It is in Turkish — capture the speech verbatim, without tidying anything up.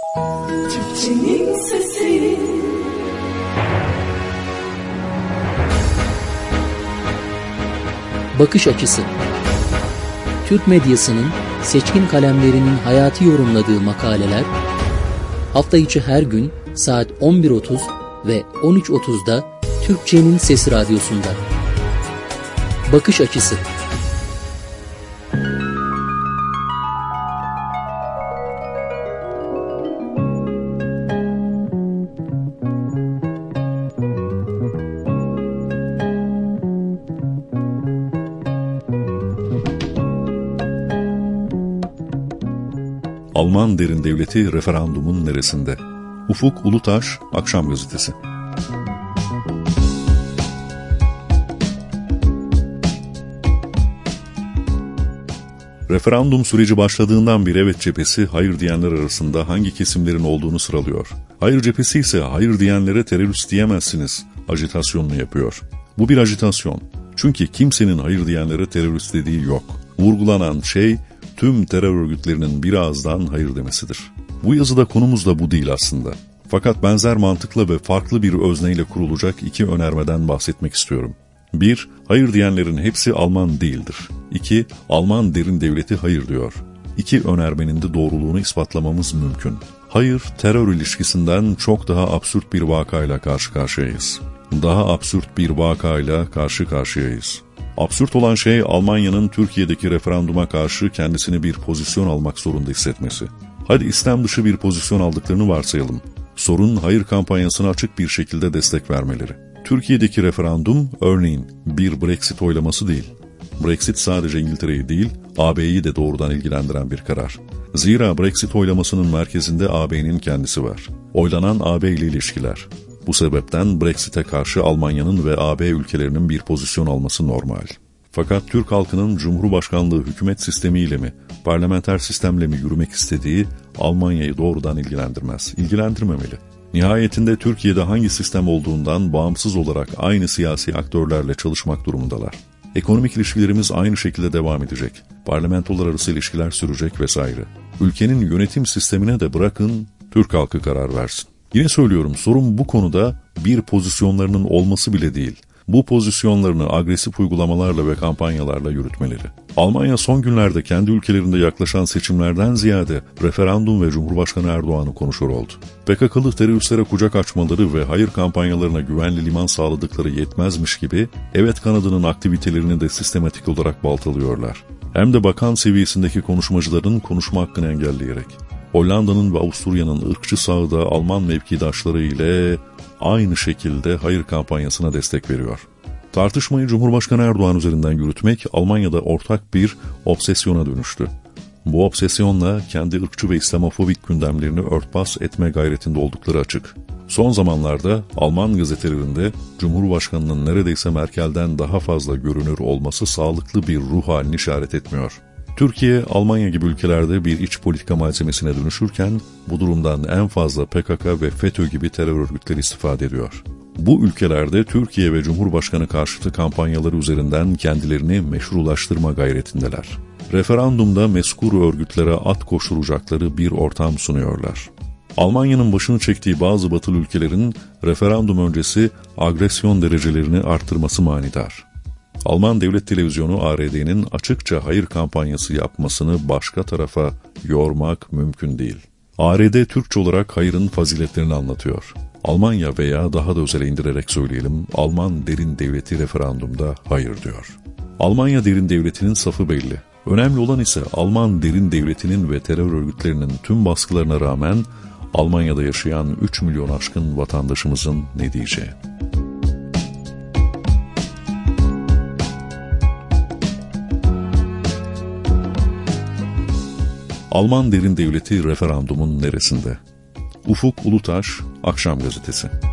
Türkçenin sesi. Bakış açısı. Türk medyasının seçkin kalemlerinin hayatı yorumladığı makaleler, hafta içi her gün saat on bir otuz ve on üç otuzda Türkçenin Sesi Radyosu'nda. Bakış açısı. Alman derin devleti referandumun neresinde? Ufuk Ulutaş, Akşam Gazetesi. Referandum süreci başladığından beri evet cephesi hayır diyenler arasında hangi kesimlerin olduğunu sıralıyor. Hayır cephesi ise hayır diyenlere terörist diyemezsiniz ajitasyonunu yapıyor. Bu bir ajitasyon. Çünkü kimsenin hayır diyenlere terörist dediği yok. Vurgulanan şey tüm terör örgütlerinin bir ağızdan hayır demesidir. Bu yazıda konumuz da bu değil aslında. Fakat benzer mantıkla ve farklı bir özneyle kurulacak iki önermeden bahsetmek istiyorum. bir. Hayır diyenlerin hepsi Alman değildir. iki. Alman derin devleti hayır diyor. İki önermenin de doğruluğunu ispatlamamız mümkün. Hayır, terör ilişkisinden çok daha absürt bir vakayla karşı karşıyayız. Daha absürt bir vakayla karşı karşıyayız. Absürt olan şey Almanya'nın Türkiye'deki referanduma karşı kendisine bir pozisyon almak zorunda hissetmesi. Hadi İslam dışı bir pozisyon aldıklarını varsayalım. Sorun hayır kampanyasına açık bir şekilde destek vermeleri. Türkiye'deki referandum örneğin bir Brexit oylaması değil. Brexit sadece İngiltere'yi değil, A B'yi de doğrudan ilgilendiren bir karar. Zira Brexit oylamasının merkezinde A B'nin kendisi var. Oylanan A B ile ilişkiler. Bu sebepten Brexit'e karşı Almanya'nın ve A B ülkelerinin bir pozisyon alması normal. Fakat Türk halkının Cumhurbaşkanlığı hükümet sistemiyle mi, parlamenter sistemle mi yürümek istediği Almanya'yı doğrudan ilgilendirmez, ilgilendirmemeli. Nihayetinde Türkiye'de hangi sistem olduğundan bağımsız olarak aynı siyasi aktörlerle çalışmak durumundalar. Ekonomik ilişkilerimiz aynı şekilde devam edecek, parlamentolar arası ilişkiler sürecek vesaire. Ülkenin yönetim sistemine de bırakın Türk halkı karar versin. Yine söylüyorum, sorun bu konuda bir pozisyonlarının olması bile değil. Bu pozisyonlarını agresif uygulamalarla ve kampanyalarla yürütmeleri. Almanya son günlerde kendi ülkelerinde yaklaşan seçimlerden ziyade referandum ve Cumhurbaşkanı Erdoğan'ı konuşur oldu. P K K'lı teröristlere kucak açmaları ve hayır kampanyalarına güvenli liman sağladıkları yetmezmiş gibi evet kanadının aktivitelerini de sistematik olarak baltalıyorlar. Hem de bakan seviyesindeki konuşmacıların konuşma hakkını engelleyerek. Hollanda'nın ve Avusturya'nın ırkçı sağı da Alman mevkidaşları ile aynı şekilde hayır kampanyasına destek veriyor. Tartışmayı Cumhurbaşkanı Erdoğan üzerinden yürütmek Almanya'da ortak bir obsesyona dönüştü. Bu obsesyonla kendi ırkçı ve İslamofobik gündemlerini örtbas etme gayretinde oldukları açık. Son zamanlarda Alman gazetelerinde Cumhurbaşkanının neredeyse Merkel'den daha fazla görünür olması sağlıklı bir ruh halini işaret etmiyor. Türkiye, Almanya gibi ülkelerde bir iç politika malzemesine dönüşürken bu durumdan en fazla P K K ve FETÖ gibi terör örgütleri istifade ediyor. Bu ülkelerde Türkiye ve Cumhurbaşkanı karşıtı kampanyaları üzerinden kendilerini meşrulaştırma gayretindeler. Referandumda mezkur örgütlere at koşturacakları bir ortam sunuyorlar. Almanya'nın başını çektiği bazı batılı ülkelerin referandum öncesi agresyon derecelerini arttırması manidar. Alman Devlet Televizyonu A R D'nin açıkça hayır kampanyası yapmasını başka tarafa yormak mümkün değil. A R D Türkçe olarak hayırın faziletlerini anlatıyor. Almanya veya daha da özele indirerek söyleyelim, Alman derin devleti referandumda hayır diyor. Almanya derin devletinin safı belli. Önemli olan ise Alman derin devletinin ve terör örgütlerinin tüm baskılarına rağmen Almanya'da yaşayan üç milyon aşkın vatandaşımızın ne diyeceği. Alman derin devleti referandumun neresinde? Ufuk Ulutaş, Akşam Gazetesi.